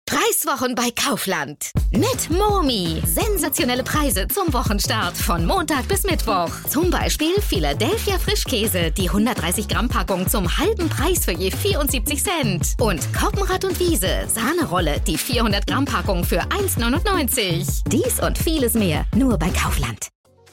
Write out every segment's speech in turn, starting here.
Preiswochen bei Kaufland. Mit Momi. Sensationelle Preise zum Wochenstart von Montag bis Mittwoch. Zum Beispiel Philadelphia Frischkäse, die 130 Gramm Packung zum halben Preis für je 74 Cent. Und Koppenrad und Wiese, Sahnerolle, die 400 Gramm Packung für 1,99. Dies und vieles mehr nur bei Kaufland.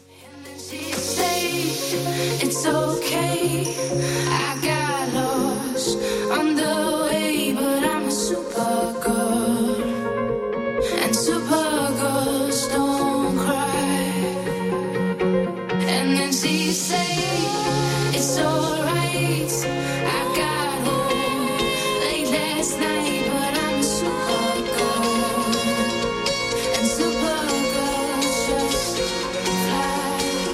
It's okay, I got lost on the way, but I'm a supergirl, and supergirls don't cry. And then she say, it's alright, I got home late last night, but I'm a supergirl, and supergirls just fly.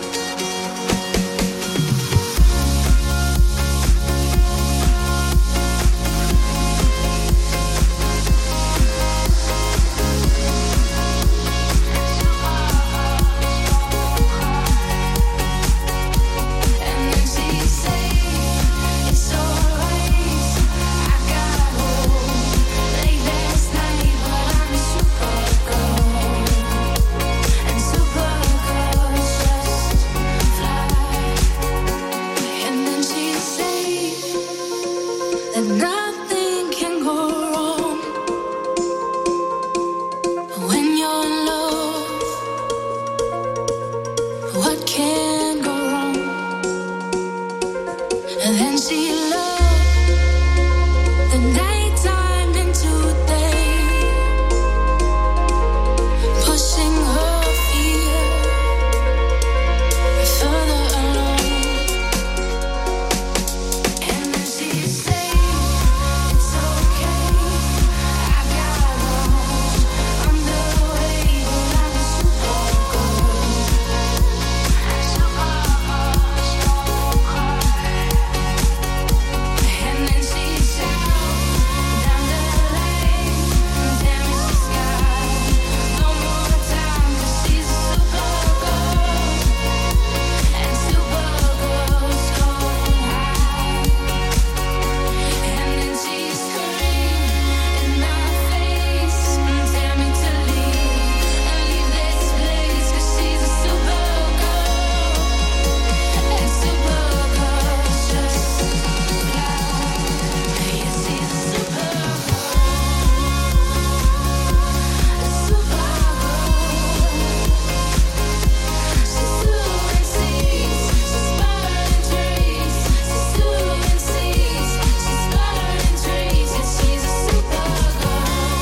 Nothing can go wrong when you're in love. What can go wrong? And then she loved the nighttime into day, pushing her fear further along. And then she said, it's okay, I got lost on the way, but I'm a supergirl, and supergirls don't cry. And then she shouted down the lane, damage the sky, no more time, 'cause she's a supergirl, and supergirls don't hide. And then she screamed in my face, tell me to leave this place, 'cause she's a supergirl, and supergirls just fly. Yeah, she's a supergirl, she's suing seas, she's burning trees, she's suing seas, she's burning trees. Yeah, she's a supergirl,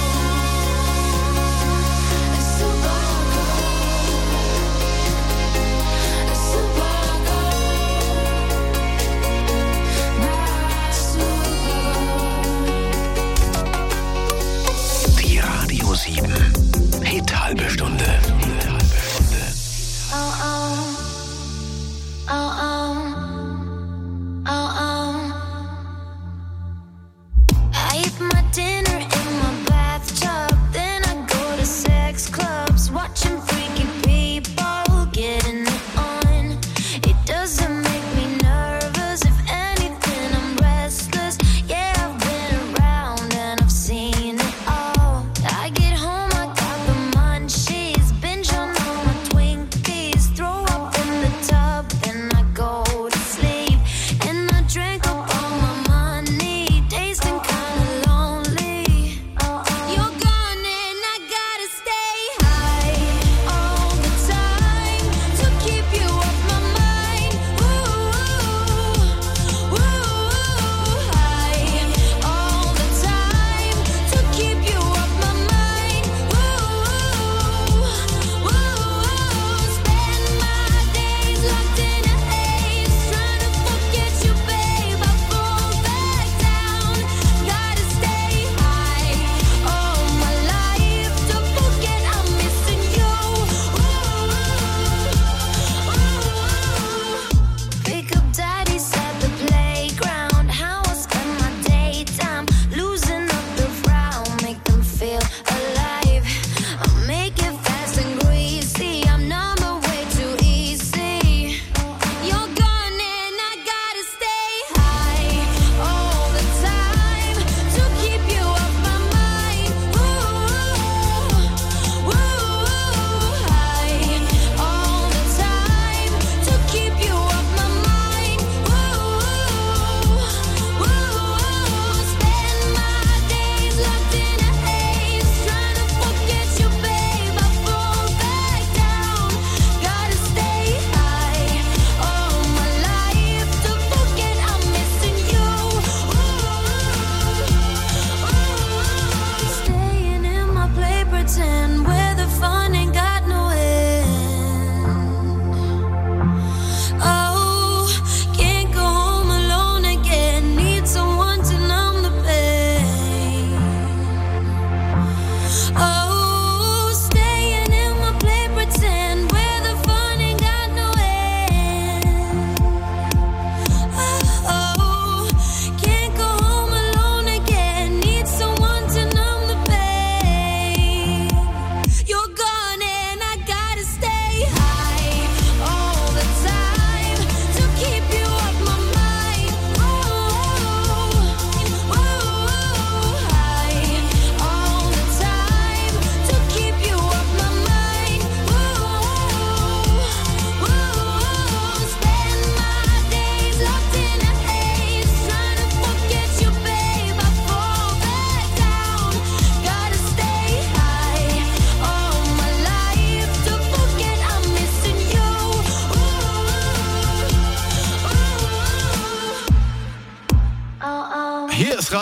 a supergirl, a supergirl, my supergirl. Die Radio 7 Hit halbe Stunde. I eat my dinner in my bathtub, then I go to sex clubs, watching freaky people getting it on. It doesn't make me nervous, if anything I'm restless. Yeah, I've been around and I've seen it all. I get home, I got the munchies, binge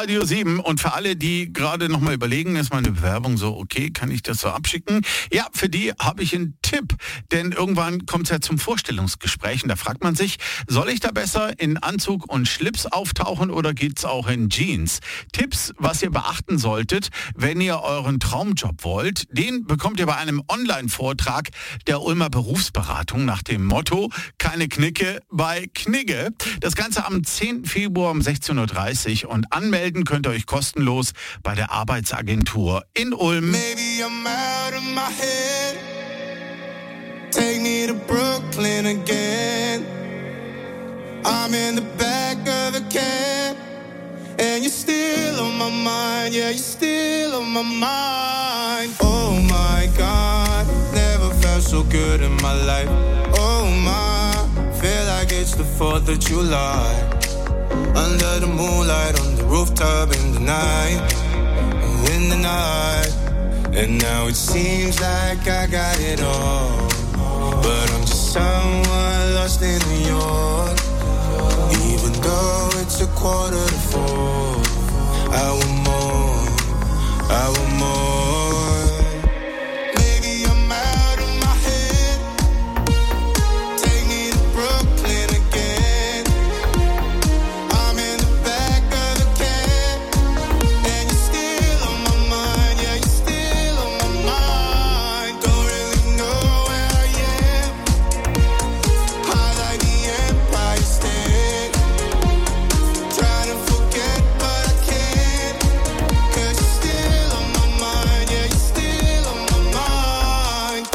Radio 7 und für alle, die gerade noch mal überlegen, ist meine Bewerbung so, okay, kann ich das so abschicken? Ja, für die habe ich einen Tipp, denn irgendwann kommt es ja zum Vorstellungsgespräch und da fragt man sich, soll ich da besser in Anzug und Schlips auftauchen oder geht's auch in Jeans? Tipps, was ihr beachten solltet, wenn ihr euren Traumjob wollt, den bekommt ihr bei einem Online-Vortrag der Ulmer Berufsberatung nach dem Motto, keine Knicke bei Knigge. Das Ganze am 10. Februar um 16.30 Uhr und anmelden könnt ihr euch kostenlos bei der Arbeitsagentur in Ulm. Maybe I'm out of my head. Take me to Brooklyn again. I'm in the back of a cab. And you're still on my mind. Yeah, you're still on my mind. Oh my God, never felt so good in my life. Oh my, feel like it's the 4th of July. Under the moonlight, on the rooftop in the night. In the night. And now it seems like I got it all. But I'm just someone lost in New York. Even though it's 3:45, I want more, I want more. Maybe I'm out of my head. Take me to Brooklyn again. I'm in the back of a cab. And you're still on my mind, yeah, you're still on my mind. Don't really know where I am. High like the Empire State. Trying to forget but I can't. 'Cause you're still on my mind, yeah, you're still on my mind.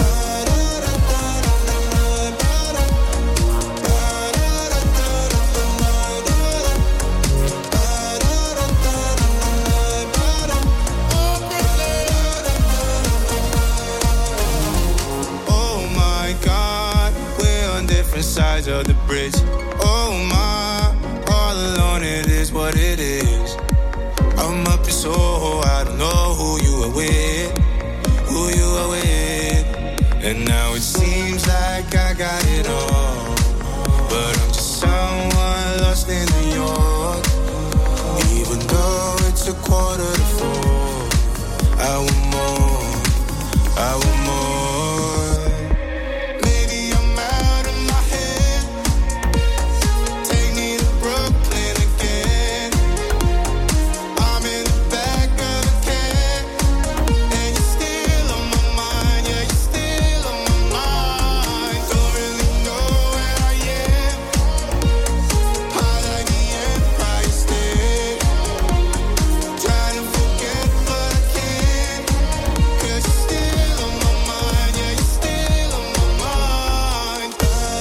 Oh my God, we're on different sides of the bridge. Oh my, all alone it is what it is. I'm up in Soho, I don't know who you are with, who you are with. And now it seems like I got it all. But I'm just someone lost in New York. Even though it's 3:45, I want more, I want more. Maybe I'm out of my head. Take me to Brooklyn again. I'm in the back of a cab. And you're still on my mind, yeah, you're still on my mind. Don't really know where I am. High like the Empire State. Trying to forget but I can't. 'Cause you're still on my mind, yeah, you're still on my mind.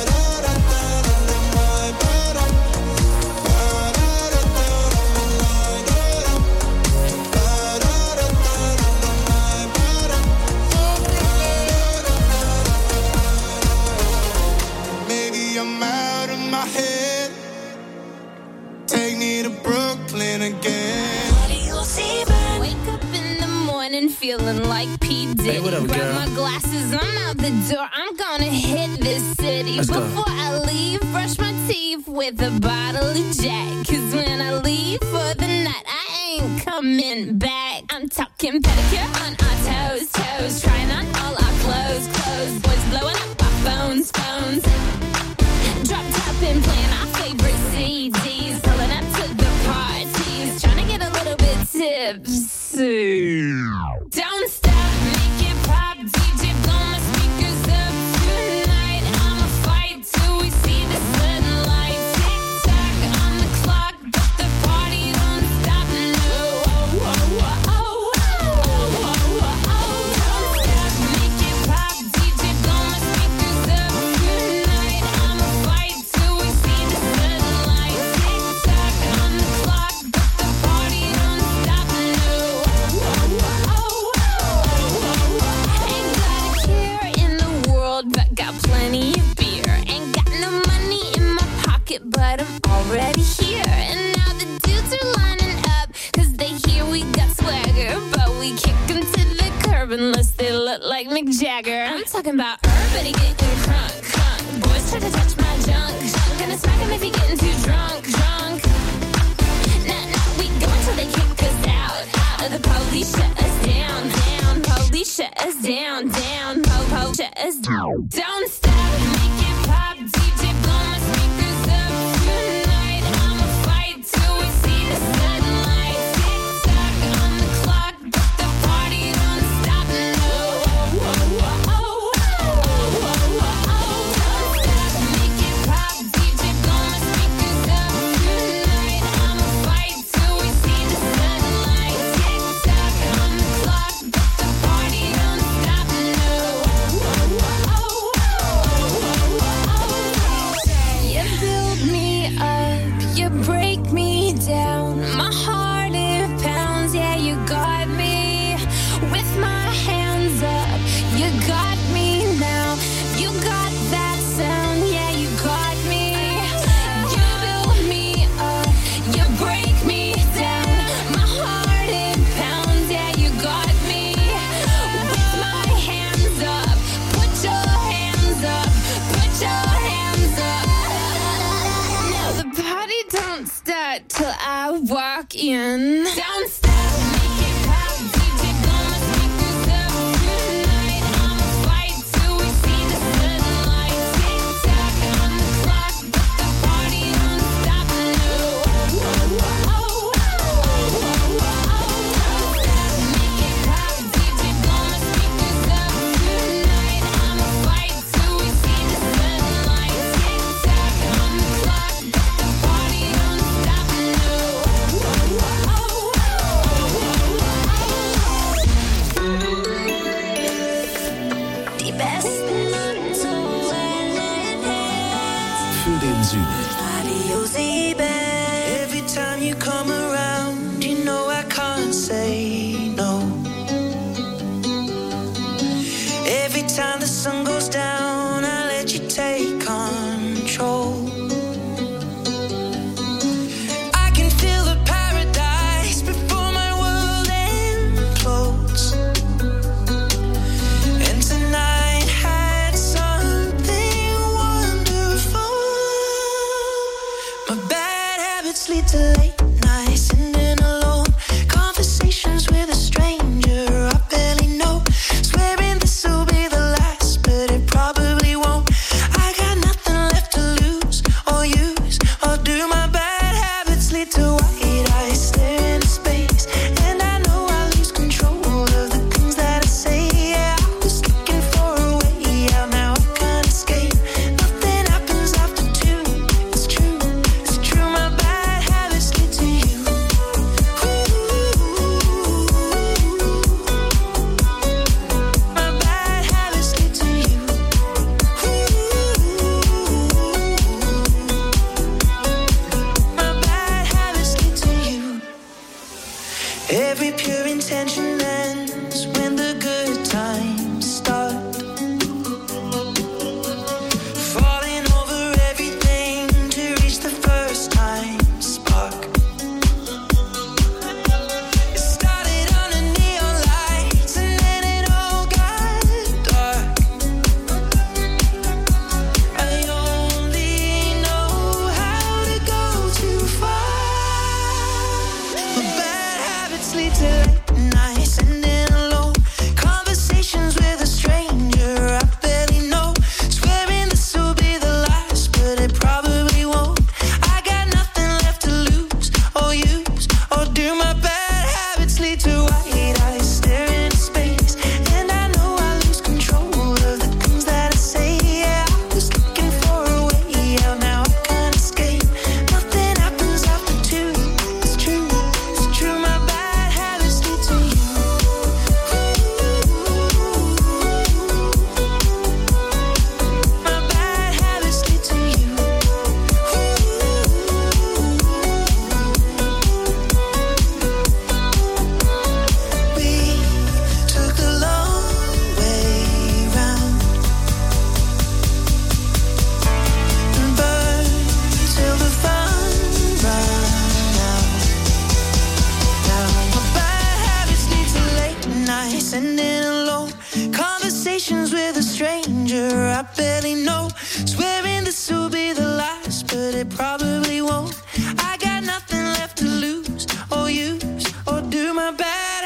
Maybe I'm out of my head. Take me to Brooklyn again. Wake up in the morning feeling like P. Diddy. Hey, what up, Grab girl? my glasses, I'm out the door. I'm gonna hit this city. Let's go. Before I leave, brush my teeth with a bottle of Jack. 'Cause when I leave for the night, I ain't coming back. I'm talking pedicure on our toes, toes. Trying on all our clothes, clothes. Boys blowing up our phones, phones. Drop top and playing our favorite CDs. Pulling up to the parties. Trying to get a little bit tipsy. Don't stop, make it pop. DJ, blow my speakers up tonight. I'ma fight till we see the sunlight. Tick tock on the clock, but the party don't stop. No, oh, oh, oh, oh, oh, oh, oh, oh. Don't stop, make it pop. DJ, blow my speakers up tonight. I'ma fight till we see the sunlight. Tick tock on the clock, but the party don't stop. No, oh, oh, oh, oh, oh, oh. Ain't got a care in the world, but got plenty of beer. Ain't got no money in my pocket, but I'm already here. And now the dudes are lining up, 'cause they hear we got swagger. But we kick 'em to the curb unless they look like Mick Jagger. I'm talking about everybody getting crunk, crunk. Boys try to touch my junk, junk. Gonna smack 'em if he getting too drunk, drunk. Nah, nah, we go until they kick The police shut us down, down. Police shut us down, down. Po shut us down. Don't stop, make it pop. DJ blow my speakers up tonight. I'ma fight till we see the sunlight. Tick tock on the clock, but the party don't stop. No. Don't stop, make it pop. DJ blow my speakers up tonight. I'ma fight till we see the sunlight. Tick tock on the clock, but the party don't stop. No. You build me up, you break me down. My heart it pounds, yeah, you got me. With my hands up, you got me now. You got that sound, yeah, you got me. You build me up, you break me down. My heart it pounds, yeah, you got me. With my hands up, put your hands up, put your hands up. Now the party don't start till I walk in. Don't stop, make it pop. DJ blow my speakers up tonight. I'ma fight till we see the sunlight. Tick tock on the clock, but the party don't stop. No. Don't stop, make it pop. DJ blow my speakers up tonight. I'ma fight till we see the sunlight. Tick tock on the clock, but the party don't stop. No. Die besten Für den Süden. Radio 7. Every time you come around, you know I can't say no. Every time the sun goes down, I let you take control. I can feel the paradise before my world implodes. And tonight had something wonderful. My bad habits lead to late nights, sitting alone. Conversations with a stranger I barely know. Swearing this will be the last, but it probably won't. I got nothing left to lose or use or do. My bad habits lead to white eyes stare into space, and I know I lose control of the things that I say. Yeah, I was looking for a way out, now I can't escape. Nothing happens after 2. It's true, it's true. My bad habits lead to you. My bad habits lead to you. My bad habits lead to you. Every pure intention ends when the good times start. Falling over everything to reach the first time spark. It started under neon lights and then it all got dark. I only know how to go too far. My bad habits lead to late nights, sitting alone. Conversations with a stranger I barely know. Swearing this will be the last, but it probably won't. I got nothing left to lose or use or do. My bad habits lead to white eyes staring into space, and I know I lose control of the things that I say. Yeah, I was looking for a way out, now I can't escape. Nothing happens after 2. It's true, it's true. My bad habits lead to you. My bad habits lead to you. We took the long way round and burned till the fun ran out. Now my bad habits lead to late nights, sitting alone. Conversations with a stranger I barely know. Swearing this will be the last, but it probably won't. I got nothing left to lose or use or do. My bad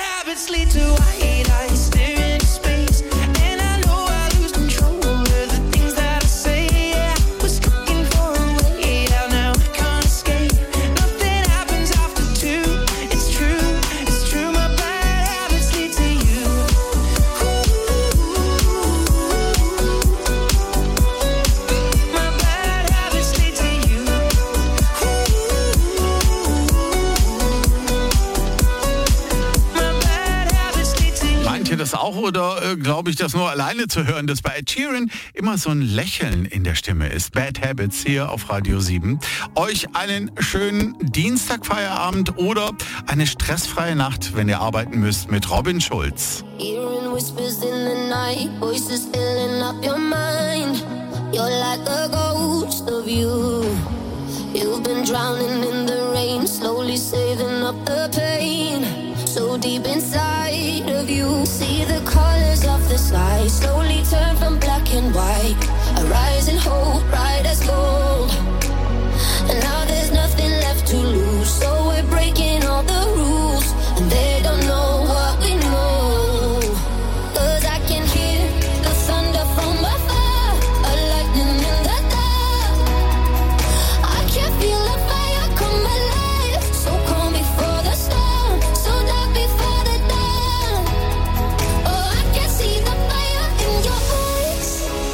ihr das auch oder glaube ich das nur alleine zu hören, dass bei Ed Sheeran immer so ein Lächeln in der Stimme ist? Bad Habits hier auf Radio 7. Euch einen schönen Dienstagfeierabend oder eine stressfreie Nacht, wenn ihr arbeiten müsst, mit Robin Schulz. Hearing whispers in the night, voices filling up your mind. You're like a ghost of you. You've been drowning in the rain, slowly saving up the pain. So deep inside of you, see the colors of the sky slowly turn from black and white. A rising hope, bright as gold. And now there's nothing left to lose, so we're breaking all the rules. And they don't know what we know. 'Cause I can hear the thunder from afar, a lightning in the dark. I can feel the fire come alive, so calm before the storm, so dark before the dawn. Oh, I can see the fire in your eyes,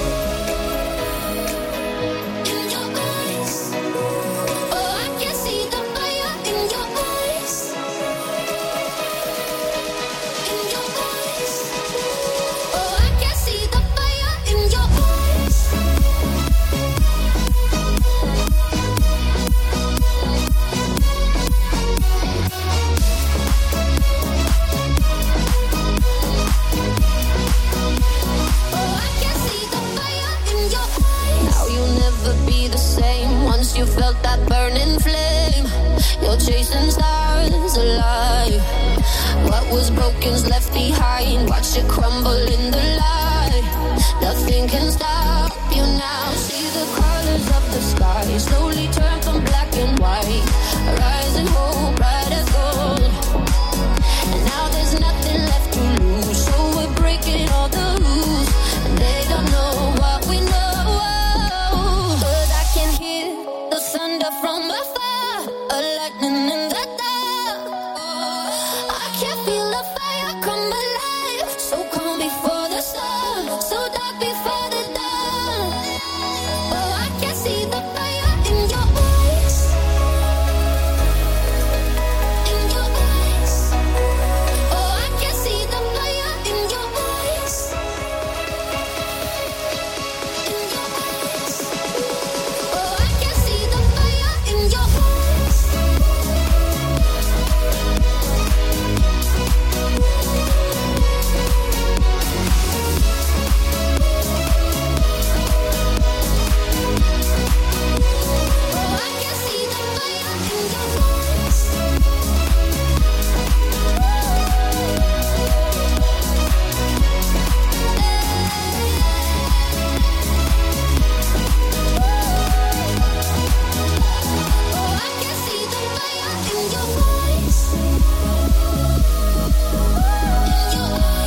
in your eyes. Oh, I can see the fire in your eyes, in your eyes. Oh, I can see the fire in your eyes. Oh, I can see the fire in your eyes. Now you'll never be the same. Once you felt that burning flame, you're chasing stars alive. What was broken's left behind. Watch it